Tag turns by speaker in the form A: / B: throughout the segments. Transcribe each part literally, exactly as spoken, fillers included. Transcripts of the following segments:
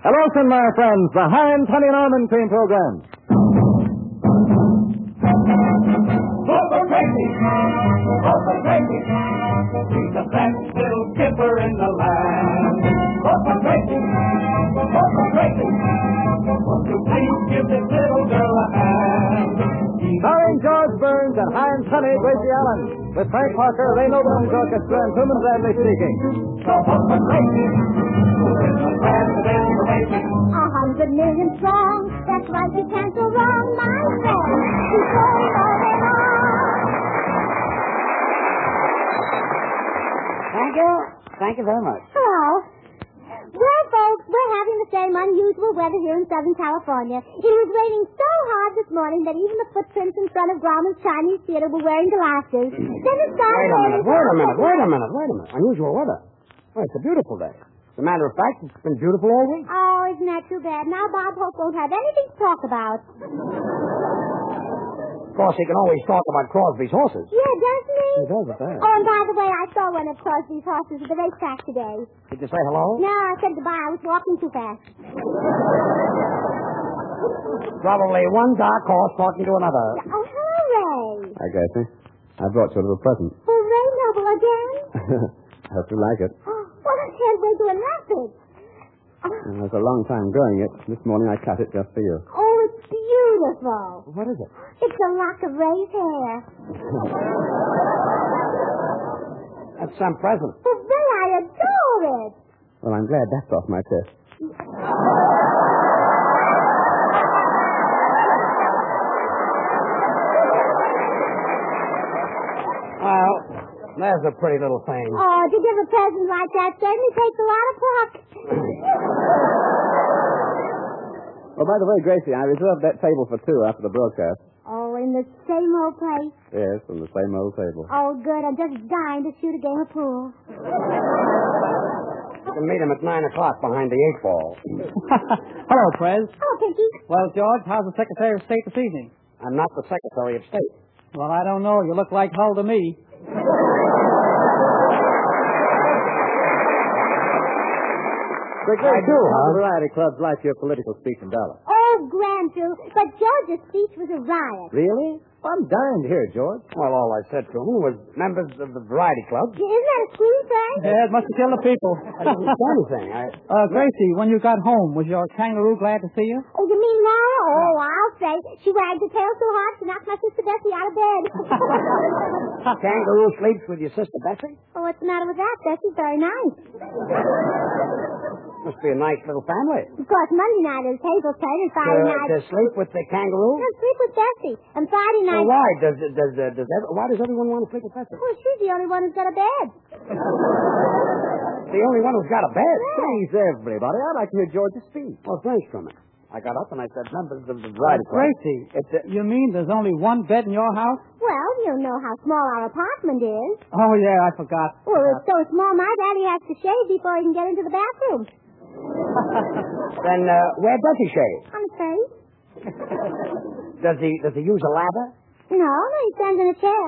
A: Hello, my friends, the Heinz Honey and Almond Cream Program.
B: Super crazy, super crazy. He's the best little skipper in the land. Super crazy, super crazy. Won't you please give this little girl a hand?
A: Starring George Burns and Heinz Honey, Gracie Allen, with Frank Parker, Ray Noble's orchestra, and Truman Bradley speaking.
B: Super crazy, is the best information.
C: A hundred million strong, that's right, you can't go wrong, my friend. He's going all day long.
D: Thank you. Thank you very much.
C: Hello. Well, folks, we're having the same unusual weather here in Southern California. It was raining so hard this morning that even the footprints in front of Grauman's Chinese Theater were wearing glasses. Then it started
D: Wait a minute,
C: raining-
D: wait a minute, wait a minute, wait a minute. Unusual weather. Well, it's a beautiful day. As a matter of fact, it's been beautiful all week.
C: Oh, isn't that too bad? Now Bob Hope won't have anything to talk about.
D: Of course, he can always talk about Crosby's horses.
C: Yeah, doesn't he?
D: He does at that.
C: Oh, and by the way, I saw one of Crosby's horses at the racetrack today.
D: Did you say hello?
C: No, I said goodbye. I was walking too fast.
D: Probably one dark horse talking to another.
C: Oh, hello, Ray.
A: Hi, Gracie. I brought you a little present.
C: For Ray Noble again?
A: I hope you like it.
C: Oh, well, I can't wait to unwrap it. Oh,
A: It was a long time growing it. This morning I cut it just for you.
C: oh, it's beautiful.
D: What is it?
C: It's a lock of Ray's hair.
D: That's some present.
C: Oh, Ray, I adore it.
A: Well, I'm glad that's off my chest.
D: Well, there's a pretty little thing.
C: Oh, to give a present like that certainly takes a lot of pluck.
A: Oh, by the way, Gracie, I reserved that table for two after the broadcast.
C: Oh, in the same old place.
A: Yes, on the same old table.
C: Oh, good. I'm just dying to shoot a game of pool.
D: You can meet him at nine o'clock behind the eight ball.
E: Hello, Prez.
C: Oh, Pinky.
E: Well, George, how's the Secretary of State this evening?
D: I'm not the Secretary of State.
E: Well, I don't know. You look like Hull to me.
A: But
D: I do, huh?
A: Variety clubs like your political speech in Dallas.
C: Oh, grand, too. But George's speech was a riot.
A: Really? I'm dying to hear it, George.
D: Well, all I said to him was members of the variety club.
C: Isn't that a scream, Frank?
E: Yeah, it must have killed the people.
D: I didn't say anything. I...
E: Uh, Gracie, when you got home, was your kangaroo glad to see you?
C: Oh, you mean Laura? Oh, I'll say. She wagged her tail so hard she knocked my sister Bessie out of bed.
D: Kangaroo sleeps with your sister Bessie?
C: Oh, what's the matter with that? Bessie's very nice.
D: Must be a nice little family.
C: Of course, Monday night is Hazel's turn, and Friday
D: To,
C: night...
D: to sleep with the kangaroo?
C: No, sleep with Bessie. And Friday night...
D: Well, why? Does, does, uh, does ever, why does everyone want to sleep with Bessie?
C: Well, she's the only one who's got a bed.
D: The only one who's got a bed.
A: Please, everybody, I'd like to hear George's speech.
D: Well, thanks, Truman. I got up and I said members of the variety club.
E: Gracie,
D: It's a...
E: you mean there's only one bed in your house?
C: Well, you know how small our apartment is.
E: Oh, yeah, I forgot.
C: Well, it's so small, my daddy has to shave before he can get into the bathroom.
D: Then uh, where does he shave?
C: On his face?
D: Does he does he use a lather?
C: No, no, he stands in a chair.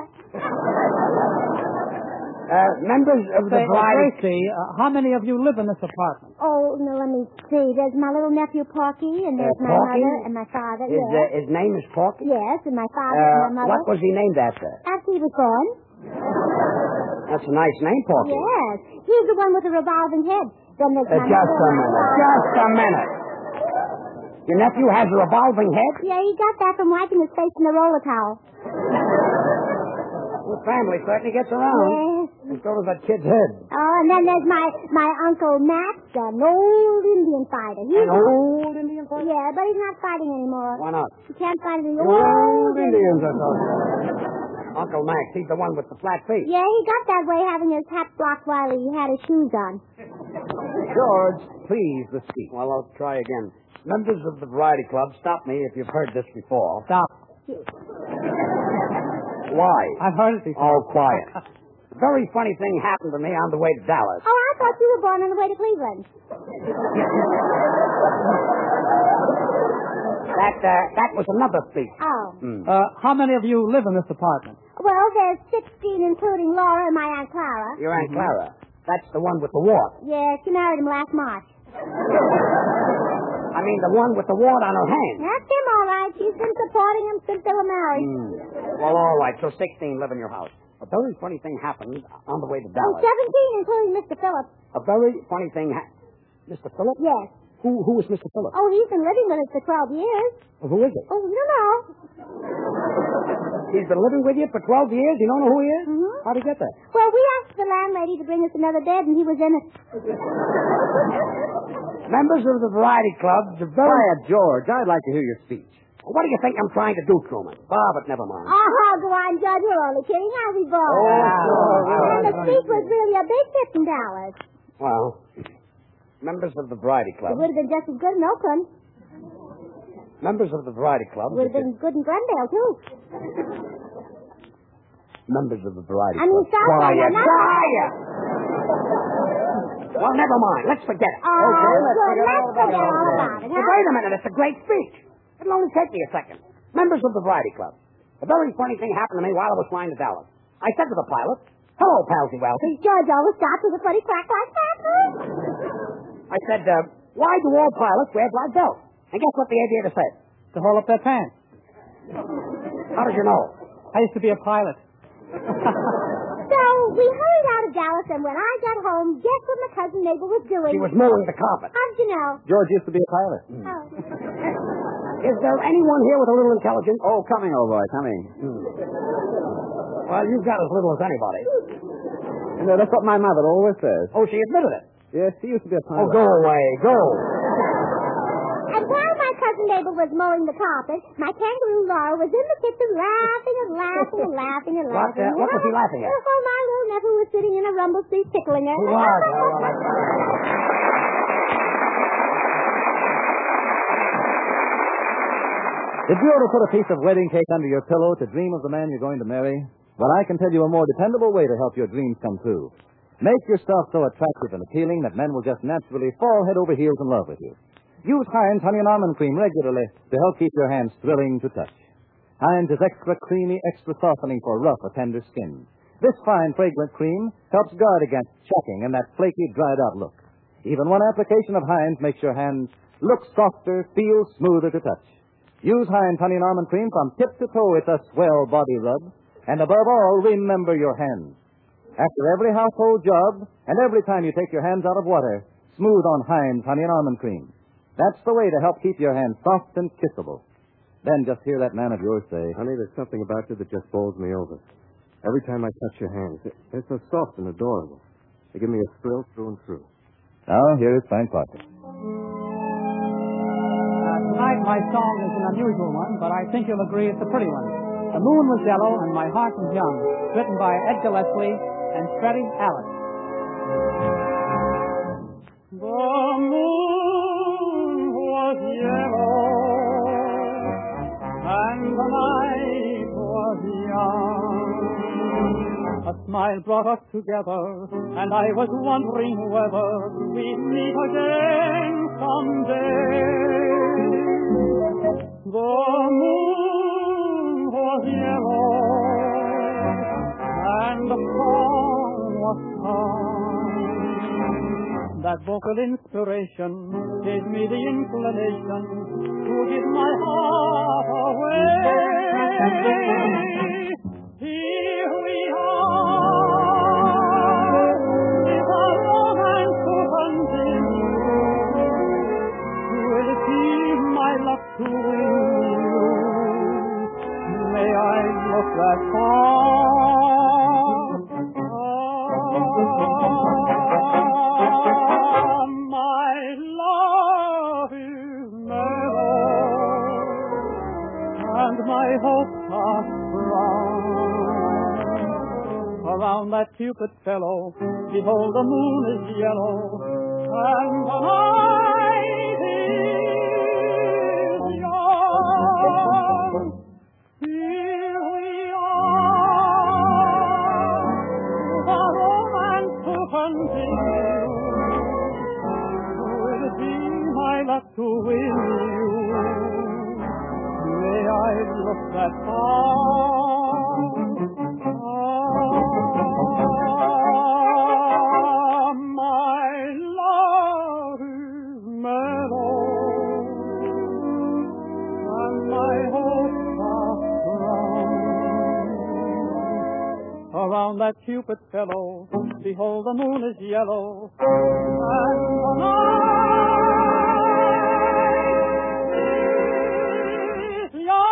D: Uh, members of the
E: Say, uh,
D: variety...
E: Gracie, uh, how many of you live in this apartment?
C: Oh, no, let me see. There's my little nephew, Porky, and there's
D: Uh,
C: my
D: Porky?
C: mother and my father.
D: His,
C: Yes.
D: uh, his name is Porky?
C: Yes, and my father
D: Uh,
C: and my mother.
D: what was he named after?
C: After he was born.
D: That's a nice name, Porky.
C: Yes. He's the one with the revolving head. Then there's
D: Uh,
C: my
D: just
C: mother
D: a
C: and my
D: minute.
C: father.
D: Just a minute. Your nephew has a revolving head?
C: Yeah, he got that from wiping his face in the roller towel.
D: The family certainly gets around.
C: Yes.
D: And so does that kid's head.
C: Oh, and then there's my, my Uncle Max, an old Indian fighter. He's
D: An old Indian fighter?
C: Yeah, but he's not fighting anymore.
D: Why not?
C: He can't fight any
D: Old,
C: old
D: Indians, I thought. Uncle Max, he's the one with the flat feet.
C: Yeah, he got that way having his hat blocked while he had his shoes on.
A: George, please, the speech.
D: Well, I'll try again. Members of the variety club, stop me if you've heard this before.
E: Stop.
D: Why?
E: I've heard it before.
D: Oh, quiet. A very funny thing happened to me on the way to Dallas.
C: Oh, I thought you were born on the way to Cleveland.
D: That uh, that was another speech.
C: Oh.
D: Hmm.
E: Uh, how many of you live in this apartment?
C: Well, there's sixteen, including Laura and my Aunt Clara.
D: Your Aunt Clara. That's the one with the wart.
C: Yeah, she married him last March.
D: mean the one with the wart on her hand.
C: That's him, all right. She's been supporting him since they were married.
D: Mm. Well, all right. So sixteen live in your house. A very funny thing happened on the way to Dallas.
C: And seventeen, including Mister Phillips.
D: A very funny thing happened. Mister Phillips?
C: Yes.
D: Who who is Mister Phillips?
C: Oh, he's been living with us for twelve years.
D: Well, who is it?
C: Oh, you know.
D: He's been living with you for twelve years? You don't know who he is?
C: Mm-hmm.
D: How'd he get there?
C: Well, we asked the landlady to bring us another bed, and he was in it.
D: Members of the Variety Club, the very...
A: Quiet, George. I'd like to hear your speech.
D: What do you think I'm trying to do, Truman? Ah, but never mind.
C: Oh, go on, Judge. We're only kidding. How's he boy?
D: Oh, sure.
C: And the speech was really a big hit in Dallas.
D: Well, members of the Variety
C: It
D: Club...
C: would have been just as good in Oakland.
D: Members of the Variety Club...
C: Would have been good in Glendale, too.
D: Members of the Variety
C: I mean,
D: Club...
C: South
D: Quiet,
C: Carolina.
D: quiet! Well, never mind. Let's forget it.
C: Oh,
A: Okay, let's
C: good.
A: forget
C: Let's
A: all about
C: forget
A: it.
C: all about it,
D: Now,
C: huh?
D: wait a minute. It's a great speech. It'll only take me a second. Members of the Variety Club. A very funny thing happened to me while I was flying to Dallas. I said to the pilot, hello, Palsy Walsy.
C: Judge always starts with a funny crack like that, huh?
D: I said, uh, why do all pilots wear black belts? And guess what the aviator said?
E: To hold up their pants.
D: How did you know?
E: I used to be a pilot.
C: So, we hurried out of Dallas, and when I got home, guess what my cousin Mabel was doing?
D: She was mowing the carpet.
C: How'd you know?
A: George used to be a pilot.
C: Oh.
D: Is there anyone here with a little intelligence?
A: Oh, coming, old boy, coming.
D: Well, you've got as little as anybody.
A: You know, that's what my mother always says.
D: Oh, she admitted it.
A: Yes, she used to be a
D: Oh,
A: pilot.
D: go away. Go.
C: And while my cousin Mabel was mowing the carpet, my kangaroo Laura was in the kitchen laughing and laughing and laughing and
D: What,
C: laughing.
D: uh, what was she laughing at?
C: Oh, my little nephew was sitting in a rumble seat tickling her.
D: Who was? Oh, well,
A: Did you ever put a piece of wedding cake under your pillow to dream of the man you're going to marry? Well, I can tell you a more dependable way to help your dreams come true. Make yourself so attractive and appealing that men will just naturally fall head over heels in love with you. Use Heinz Honey and Almond Cream regularly to help keep your hands thrilling to touch. Heinz is extra creamy, extra softening for rough or tender skin. This fine, fragrant cream helps guard against checking and that flaky, dried-out look. Even one application of Heinz makes your hands look softer, feel smoother to touch. Use Heinz Honey and Almond Cream from tip to toe. It's a swell body rub. And above all, remember your hands. After every household job and every time you take your hands out of water, smooth on Heinz Honey and Almond Cream. That's the way to help keep your hands soft and kissable. Then just hear that man of yours say,
F: Honey, there's something about you that just bowls me over. Every time I touch your hands, they're so soft and adorable. They give me a thrill through and through.
A: now here is Frank Parker.
E: Uh, tonight my song is an unusual one, but I think you'll agree it's a pretty one. The moon was yellow and my heart was young. Written by Edgar Leslie and Freddie Alice. The moon was yellow and the night was young. A smile brought us together, and I was wondering whether we'd meet again someday. The moon was yellow, and the song was sung. That vocal inspiration gave me the inclination to give my heart away. Here we are, with our romance to continue. Will it be my luck to win you? May I look that far? Ah, my love is mellow, and my hopes are strong. Around that Cupid fellow, behold, the moon is yellow, and the night is young. Here we are, the romance to continue. Will it be my luck to win you? May I look that far? Ah, my love is mellow, on that Cupid pillow. Behold, the moon is yellow. And the night is young.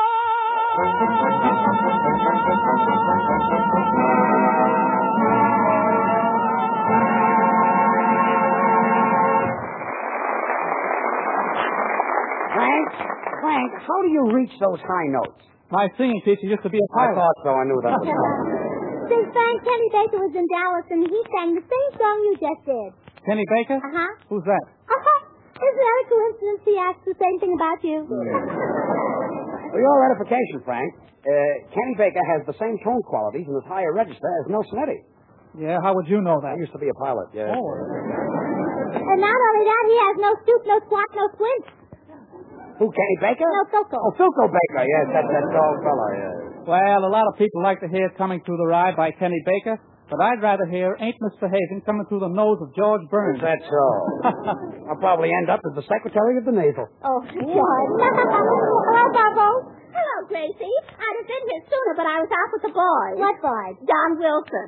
D: Frank, Frank, how do you reach those high notes?
E: My singing teacher used to be a
D: I
E: pilot.
D: thought so. I knew that was coming.
C: Since Frank, Kenny Baker was in Dallas and he sang the same song you just did.
E: Kenny Baker?
C: Uh-huh.
E: Who's that?
C: Uh-huh. Isn't that a coincidence he asked the same thing about you?
D: For your edification, Frank, uh, Kenny Baker has the same tone qualities in his higher register as Nelson Eddy.
E: Yeah, how would you know that?
D: I used to be a pilot, yeah.
E: Oh.
C: And not only that, he has no stoop, no squat, no squint.
D: Who, Kenny Baker?
C: No Coco.
D: Oh, Philco Baker, yes, that, that tall fella, yes.
E: Well, a lot of people like to hear Coming Through the Ride by Kenny Baker, but I'd rather hear Ain't Misbehaving coming through the nose of George Burns.
D: Is that so? I'll probably end up as the secretary of the naval.
C: Oh, George. Hello, Bubbles. Hello, Gracie. I'd have been here sooner, but I was out with the boys. What boys? Don Wilson.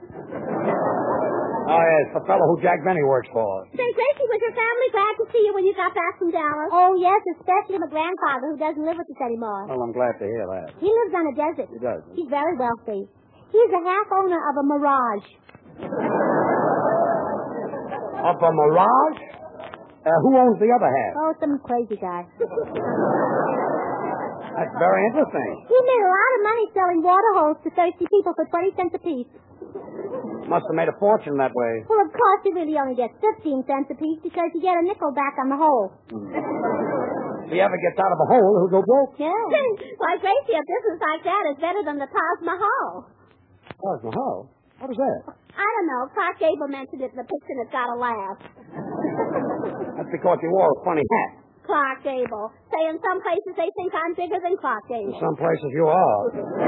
D: Oh, yes, the fellow who Jack Benny works for.
C: Say, Gracie, was your family glad to see you when you got back from Dallas? Oh, yes, especially my grandfather, who doesn't live with us anymore.
D: Well, I'm glad to hear that.
C: He lives on a desert.
D: He does.
C: He's very wealthy. He's a half owner of a Mirage.
D: Of a Mirage? Uh, who owns the other half?
C: Oh, some crazy guy.
D: That's very interesting.
C: He made a lot of money selling water holes to thirsty people for twenty cents apiece.
D: Must have made a fortune that way.
C: Well, of course, you really only get fifteen cents apiece because you get a nickel back on the hole.
D: If he ever gets out of a hole, he'll go broke.
C: Yeah. Why, Gracie, a business like that is better than the Taj Mahal.
D: Taj Mahal? What is that?
C: I don't know. Clark Gable mentioned it in the picture and it's got a laugh.
D: That's because you wore a funny hat.
C: Clark Gable. Say, in some places they think I'm bigger than Clark Gable.
D: In some places you are.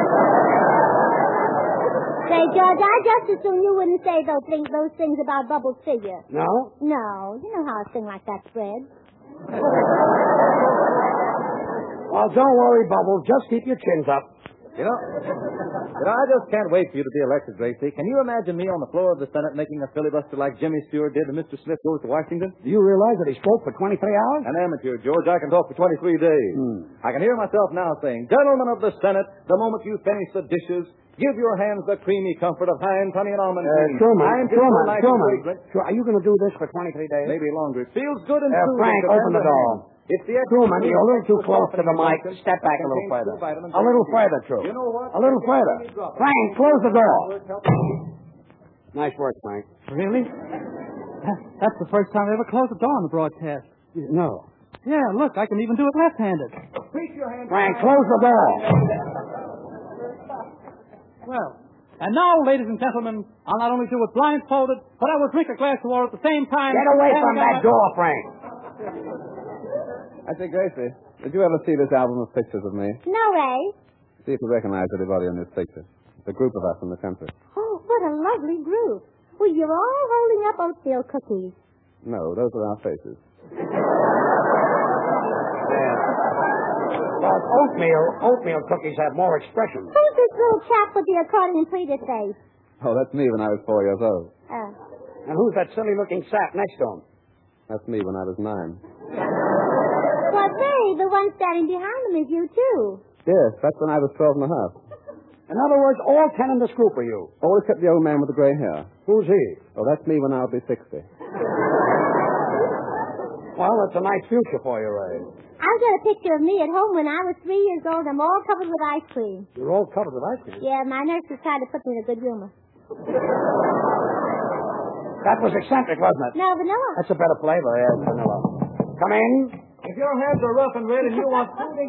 C: Say, George, I just assume you wouldn't say those things, those things about Bubbles' figure.
D: No?
C: No. You know how a thing like that spreads.
D: Well, don't worry, Bubbles. Just keep your chins up.
A: You know, you know, I just can't wait for you to be elected, Gracie. Can you imagine me on the floor of the Senate making a filibuster like Jimmy Stewart did to Mister Smith goes to Washington?
D: Do you realize that he spoke for twenty-three hours?
A: An amateur, George. I can talk for twenty-three days.
D: Hmm.
A: I can hear myself now saying, Gentlemen of the Senate, the moment you finish the dishes, give your hands the creamy comfort of Heinz honey and almond
D: Uh,
A: cream.
D: Truman,
A: Heinz is
D: Truman,
A: so nice and
D: Truman.
A: fragrant.
D: Sure, are you going to do this for twenty-three days?
A: Maybe longer. It feels good and
D: Uh,
A: soothing
D: Frank,
A: to
D: open
A: turn
D: the
A: the
D: door.
A: hand. It's the
D: Truman, you're a little too close to the mic. Step back a little further. A little further, Truman.
A: You know what?
D: A little further. Frank, close the door. Nice work, Frank.
E: Really? That's the first time I ever closed a door on the broadcast.
D: No.
E: Yeah, look, I can even do it left-handed.
D: Frank, close the door.
E: Well, and now, ladies and gentlemen, I'll not only do it blindfolded, but I will drink a glass of water at the same time.
D: Get away
E: And
D: from
E: I-
D: that door, Frank.
F: I say, Gracie, did you ever see this album of pictures of me?
C: No way.
F: See if you recognize anybody in this picture. It's a group of us in the country.
C: Oh, what a lovely group. Well, you're all holding up oatmeal cookies.
F: No, those are our faces.
D: Well, oatmeal, oatmeal cookies have more expression.
C: Who's this little chap with the accordion pleated face?
F: Oh, that's me when I was four years old.
C: Oh.
D: And who's that silly-looking sap next to him?
F: That's me when I was nine.
C: Well, say, the one standing behind him is you, too.
F: Yes, that's when I was twelve and a half.
D: In other words, all ten in this group are you.
F: Oh, except the old man with the gray hair.
D: Who's he?
F: Oh, that's me when I'll be sixty.
D: Well, that's a nice future for you, Ray.
C: I've got a picture of me at home when I was three years old. I'm all covered with ice cream.
D: You're all covered with ice cream.
C: Yeah, my nurse was trying to put me in a good humor.
D: That was eccentric, wasn't it?
C: No, vanilla.
D: That's a better flavor, yeah, vanilla. Come in.
E: If your hands are rough and red and you want soothing...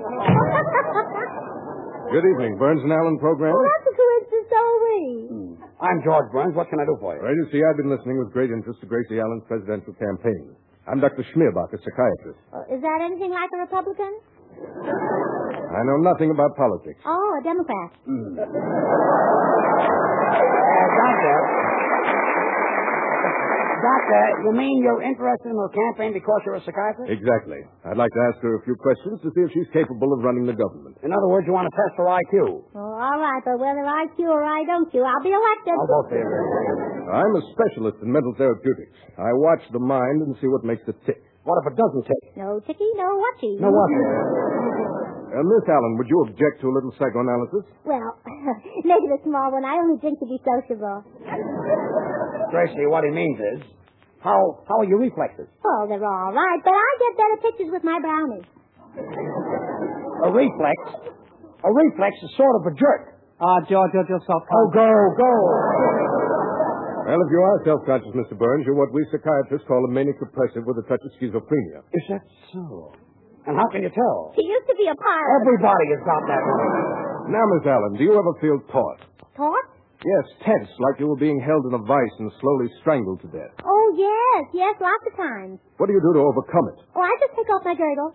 F: Good evening. Burns and Allen program.
C: Well, that's a coincidence, so are we.
D: I'm George Burns. What can I do for you?
F: Well, you see, I've been listening with great interest to Gracie Allen's presidential campaign. I'm Doctor Schmierbach, a psychiatrist.
C: Oh, is that anything like a Republican?
F: I know nothing about politics.
C: Oh, a Democrat.
D: Uh, doctor. Doctor, you mean you're interested in the campaign because you're a psychiatrist?
F: Exactly. I'd like to ask her a few questions to see if she's capable of running the government.
D: In other words, you want to test her I Q.
C: Oh, all right, but whether I Q or I don't Q, I'll be elected.
D: I'll vote for you.
F: I'm a specialist in mental therapeutics. I watch the mind and see what makes it tick.
D: What if it doesn't tick?
C: No ticky, no whatchy.
D: No what?
F: Uh, Miss Allen, would you object to a little psychoanalysis?
C: Well, make it a small one. I only drink to be sociable.
D: Gracie, what he means is, how how are your reflexes?
C: Oh, they're all right, but I get better pictures with my brownies.
D: A reflex? A reflex is sort of a jerk.
E: Ah, uh, George, you're just so
D: Oh, go, go.
F: Well, if you are self-conscious, Mister Burns, you're what we psychiatrists call a manic depressive with a touch of schizophrenia.
D: Is that so? And how can you tell?
C: He used to be a pilot.
D: Everybody has got that one.
F: Now, Miss Allen, do you ever feel taut?
C: Taut?
F: Yes, tense, like you were being held in a vice and slowly strangled to death.
C: Oh, yes, yes, lots of times.
F: What do you do to overcome it?
C: Oh, I just take off my girdle.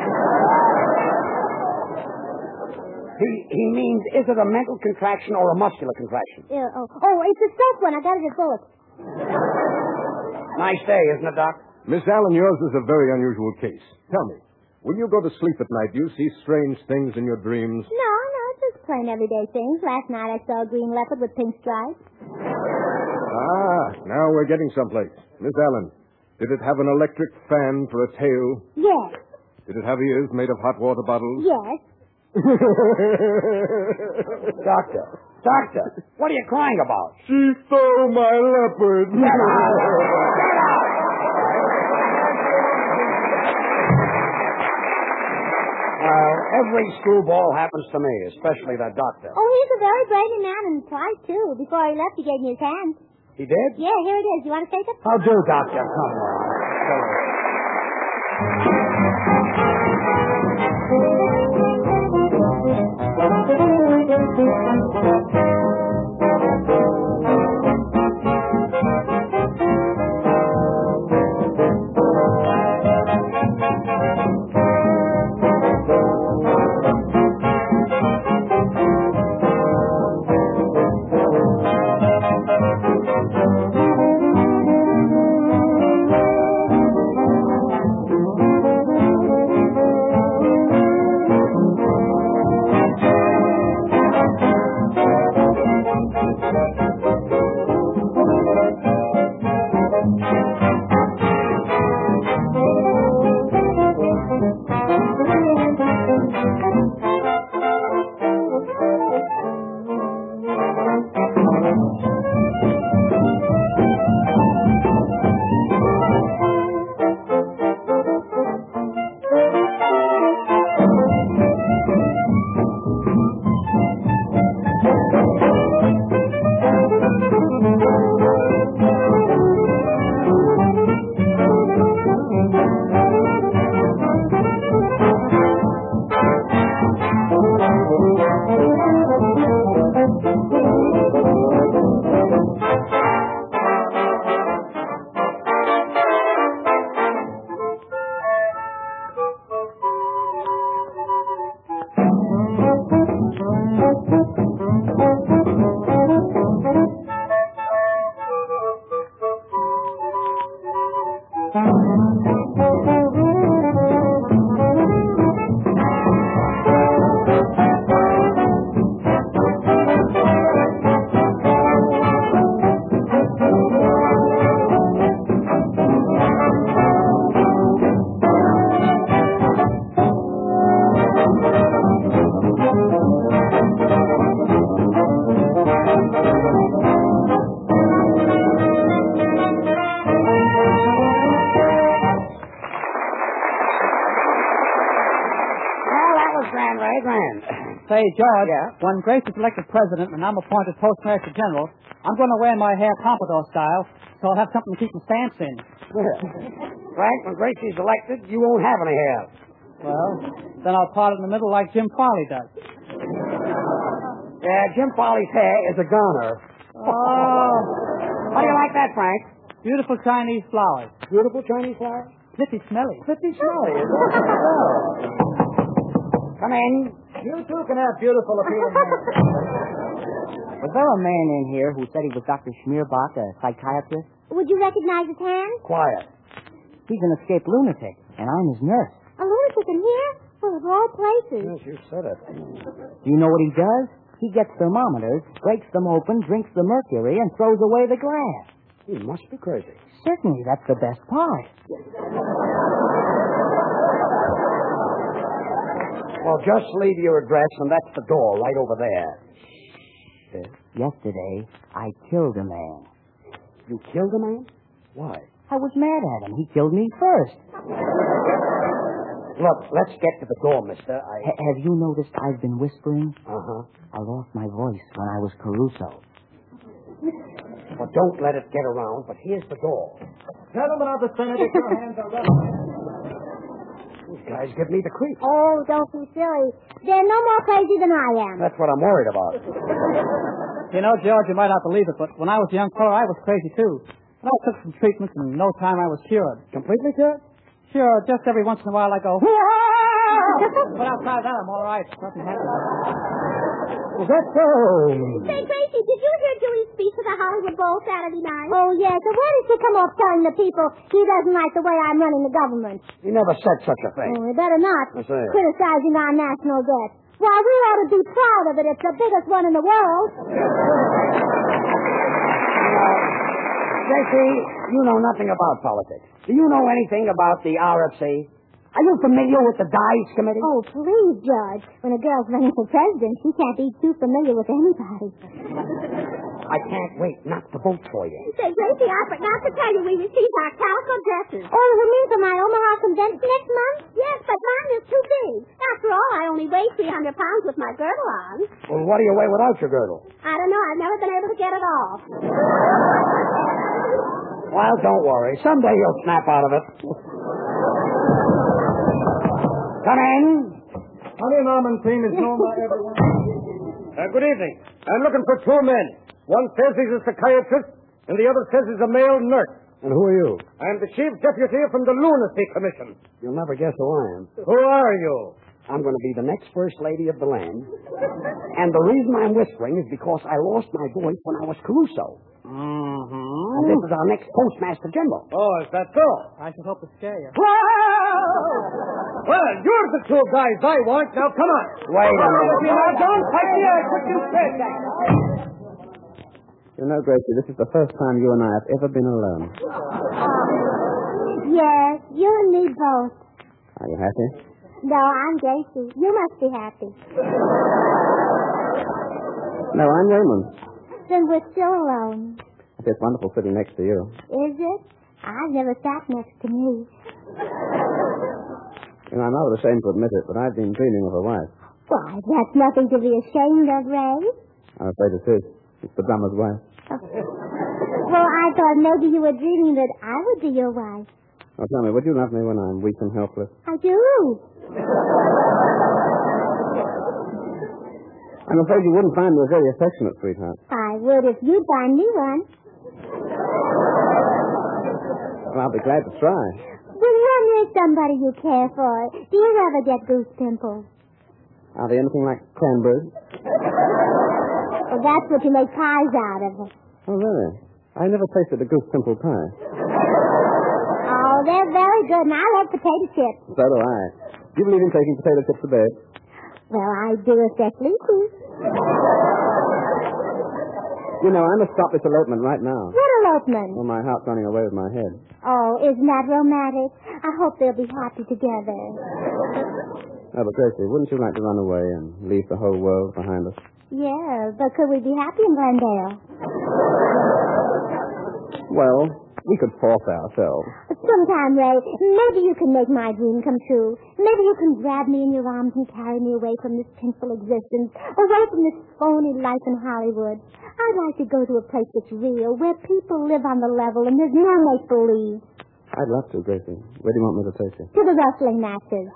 D: He he means, is it a mental contraction or a muscular contraction?
C: Yeah, oh, oh, it's a soap one. I got it at Bullock's.
D: Nice day, isn't it, Doc?
F: Miss Allen, yours is a very unusual case. Tell me, when you go to sleep at night, do you see strange things in your dreams?
C: No, no, just plain everyday things. Last night I saw a green leopard with pink stripes.
F: Ah, now we're getting someplace. Miss Allen, did it have an electric fan for a tail?
C: Yes,
F: Did it have ears made of hot water bottles?
C: yes.
D: Doctor, doctor, what are you crying about?
F: She stole my leopard.
D: Get out! Get out! Well, every screwball happens to me, especially that doctor.
C: Oh, he's a very brainy man and twice, too. Before he left, he gave me his hand.
D: He did?
C: Yeah, here it is. You want to take it?
D: How do, doctor? Come on.
E: Say, George,
D: Yeah?
E: when Grace is elected president and I'm appointed postmaster general, I'm going to wear my hair pompadour style, so I'll have something to keep the stance in.
D: Well, Frank, when Gracie's elected, you won't have any hair.
E: Well, then I'll part it in the middle like Jim Farley does.
D: Yeah, Jim Farley's hair is a goner.
E: Oh.
D: How do you like that, Frank?
E: Beautiful Chinese flowers.
D: Beautiful Chinese flowers?
E: Pretty smelly.
D: Pretty smelly, is it? Oh. Come in.
A: You too can have beautiful appealing hair.
G: Is there a man in here who said he was Doctor Schmierbach, a psychiatrist?
C: Would you recognize his hand?
D: Quiet.
G: He's an escaped lunatic, and I'm his nurse.
C: A lunatic in here? Well, of all places.
D: Yes, you said it.
G: Do you know what he does? He gets thermometers, breaks them open, drinks the mercury, and throws away the glass.
D: He must be crazy.
G: Certainly, that's the best part.
D: Well, just leave your address, and that's the door right over there.
G: Yesterday, I killed a man.
D: You killed a man? Why?
G: I was mad at him. He killed me first.
D: Look, let's get to the door, mister. I...
G: H- have you noticed I've been whispering?
D: Uh-huh.
G: I lost my voice when I was Caruso.
D: Well, don't let it get around, but here's the door.
A: Gentlemen of the Senate, if your hands are ready.
D: These guys give me the creeps.
C: Oh, don't be silly. They're no more crazy than I am.
D: That's what I'm worried about.
E: You know, George, you might not believe it, but when I was a young fellow, I was crazy, too. But I took some treatments, and in no time I was cured.
D: Completely cured?
E: Sure, just every once in a while I go, but outside that, I'm all right. Nothing happens.
D: Is that so?
C: Say, Gracie, did you hear Dewey's speech at the Hollywood Bowl Saturday night? Oh, yes. So why did he come off telling the people he doesn't like the way I'm running the government?
D: He never said such a thing.
C: Oh, we better not.
D: I see.
C: Criticizing our national debt. Why, we ought to be proud of it. It's the biggest one in the world.
D: Gracie, you know nothing about politics. Do you know anything about the R F C? Are you familiar with the Dice Committee?
C: Oh, please, Judge. When a girl's running for president, she can't be too familiar with anybody.
D: I can't wait not to vote for you.
C: Say, Gracie, I forgot to tell you we received our calico dresses. Oh, you mean for my Omaha convention next month? Yes, but mine is too big. After all, I only weigh three hundred pounds with my girdle on.
D: Well, what do you weigh without your girdle?
C: I don't know. I've never been able to get it off.
D: Well, don't worry. Someday you'll snap out of it. Come in.
F: Honey Norman, please, is known by everyone. Uh, good evening. I'm looking for two men. One says he's a psychiatrist, and the other says he's a male nurse.
D: And who are you?
F: I'm the chief deputy from the Lunacy Commission.
D: You'll never guess who I am.
F: Who are you?
D: I'm going to be the next first lady of the land. And the reason I'm whispering is because I lost my voice when I was Caruso.
F: Mm-hmm.
D: And this is our next postmaster general.
F: Oh, is that so?
E: I should hope to scare you.
F: Well, you're the two guys I want. Now, come on.
D: Wait a minute.
F: Now, don't fight the air. What you said that.
H: You know, Gracie, this is the first time you and I have ever been alone.
C: Yes, you and me both.
H: Are you happy?
C: No, I'm Gracie. You must be happy.
H: No, I'm Raymond.
C: Then we're still alone.
H: It's wonderful sitting next to you.
C: Is it? I've never sat next to me.
H: You know, I'm rather ashamed to admit it, but I've been dreaming of a wife.
C: Why, that's nothing to be ashamed of, Ray.
H: I'm afraid it is. It's the drummer's wife.
C: Well, I thought maybe you were dreaming that I would be your wife.
H: Now, tell me, would you love me when I'm weak and helpless?
C: I do.
H: I'm afraid you wouldn't find me a very affectionate sweetheart.
C: I would if you'd find me one.
H: Well, I'll be glad to try.
C: When you're near somebody you care for, do you ever get goose pimples?
H: Are they anything like cranberries?
C: Well, that's what you make pies out of.
H: Oh, really? I never tasted a goose pimple pie.
C: Oh, they're very good, and I love potato chips.
H: So do I. Do you believe in taking potato chips to bed?
C: Well, I do if they're sleepy.
H: You know, I must stop this elopement right now.
C: What elopement?
H: Well, my heart's running away with my head.
C: Oh, isn't that romantic? I hope they'll be happy together.
H: Oh, but Gracie, wouldn't you like to run away and leave the whole world behind us?
C: Yeah, but could we be happy in Glendale?
H: Well, we could force ourselves.
C: Sometime, Ray, maybe you can make my dream come true. Maybe you can grab me in your arms and carry me away from this painful existence, away from this phony life in Hollywood. I'd like to go to a place that's real, where people live on the level and there's no make-believe.
H: I'd love to, Gracie. Where do you want me to take you?
C: To the wrestling matches.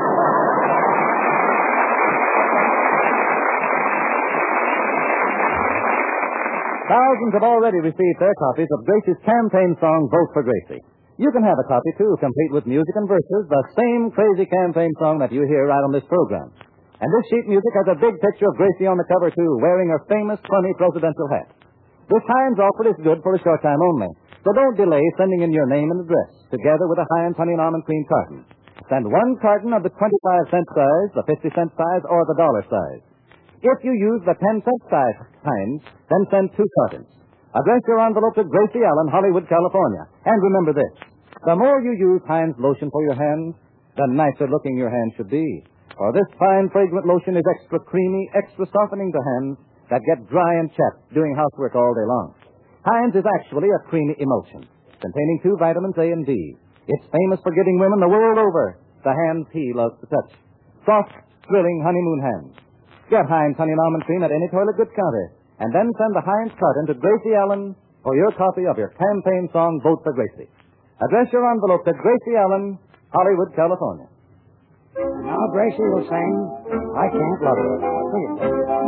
A: Thousands have already received their copies of Gracie's campaign song, Vote for Gracie. You can have a copy, too, complete with music and verses, the same crazy campaign song that you hear right on this program. And this sheet music has a big picture of Gracie on the cover, too, wearing her famous funny presidential hat. This Heinz offer is good for a short time only, so don't delay sending in your name and address, together with a Heinz Honey and Almond Cream carton. Send one carton of the twenty-five cent size, the fifty cent size, or the dollar size. If you use the ten cent size Heinz, then send two cartons. Address your envelope to Gracie Allen, Hollywood, California. And remember this, the more you use Heinz lotion for your hands, the nicer looking your hands should be. For this fine, fragrant lotion is extra creamy, extra softening to hands that get dry and chapped doing housework all day long. Heinz is actually a creamy emulsion, containing two vitamins A and D. It's famous for giving women the world over the hands he loves to touch. Soft, thrilling honeymoon hands. Get Heinz Honey and Almond Cream at any toilet goods counter, and then send the Heinz carton to Gracie Allen for your copy of your campaign song, Vote for Gracie. Address your envelope to Gracie Allen, Hollywood, California.
D: Now Gracie will sing, I Can't Love You. Sing it.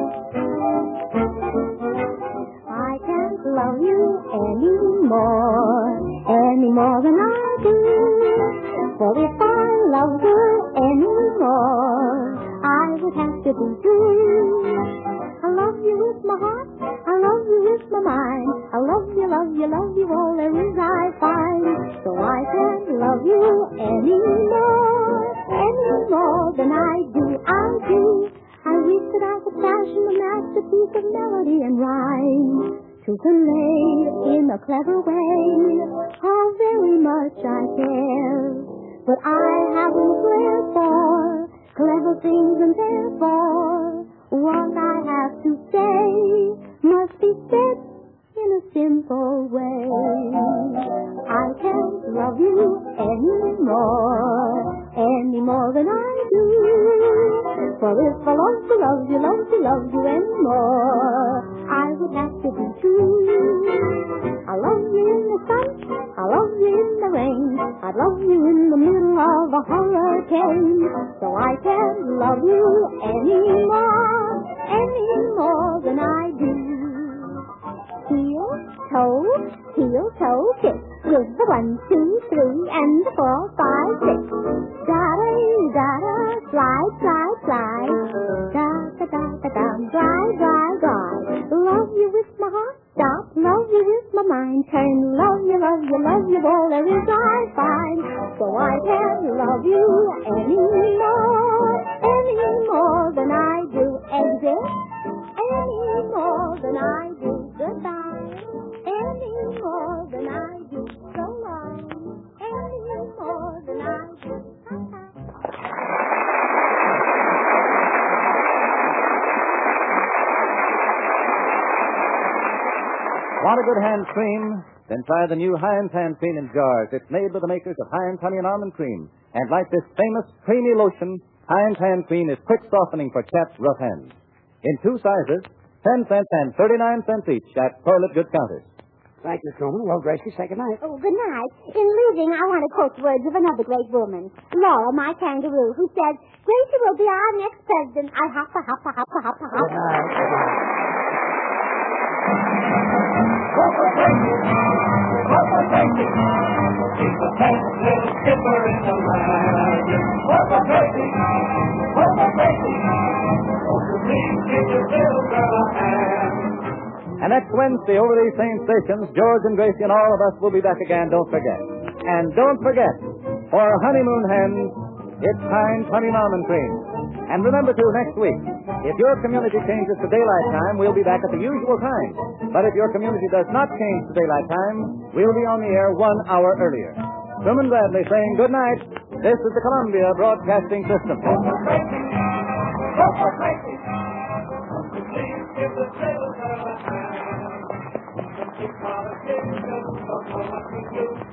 C: I can't love you anymore, any more than I do. For if I loved you anymore, I would have to be true. I love you with my heart, I love you with my mind. I love you, love you, love you, all there is I find. So I can't love you anymore, any more than I do, I do. I wish that I could fashion a masterpiece of melody and rhyme to convey in a clever way how very much I care. But I haven't cared for clever things, and therefore what I have to say must be said in a simple way. I can't love you anymore, any more than I do. For if I love to love you, love to love you anymore, I would have to be true. I love you in the sun, I love you in the rain, I'd love you in the middle of a hurricane. So I can't love you anymore, any more than I do. Heel, toe, heel, toe, kick. With the one, two, three, and the four, five, six. Da-da, da-da, slide, slide, slide. Da-da-da-da-da, glide, glide, glide. Love you with my heart, stop. Love you with my mind, turn. Love you, love you, love you, all there is I find. So I can't love you anymore, any more than I do. Exit, any more than I do. Goodbye, any more than I do. So long, any more than I do.
A: Want a good hand cream? Then try the new Heinz hand cream in jars. It's made by the makers of Heinz Honey and Almond Cream. And like this famous creamy lotion, Heinz hand cream is quick softening for chapped, rough hands. In two sizes, ten cents and thirty-nine cents each at toilet goods counters.
D: Thank you, Truman. Well, Gracie, say good night.
C: Oh, good night. In leaving, I want to quote the words of another great woman, Laura, my kangaroo, who said, Gracie will be our next president. I hop, hop, hop, hop, hop, hop.
D: Good night. Good night.
B: Go for Gracie. Go for Gracie. She's the best little skipper in the land. Go for Gracie. Go for Gracie. Oh, to please give your little girl a hand.
A: And next Wednesday, over these same stations, George and Gracie and all of us will be back again, don't forget. And don't forget, for honeymoon hens, it's Heinz Honey and Almond Cream. And remember, too, next week, if your community changes to daylight time, we'll be back at the usual time. But if your community does not change to daylight time, we'll be on the air one hour earlier. Truman Bradley saying good night. This is the Columbia Broadcasting System.
B: Go for Gracie. Go for Gracie. Please give the little girl a hand. Keep on a kid, just don't know what to do.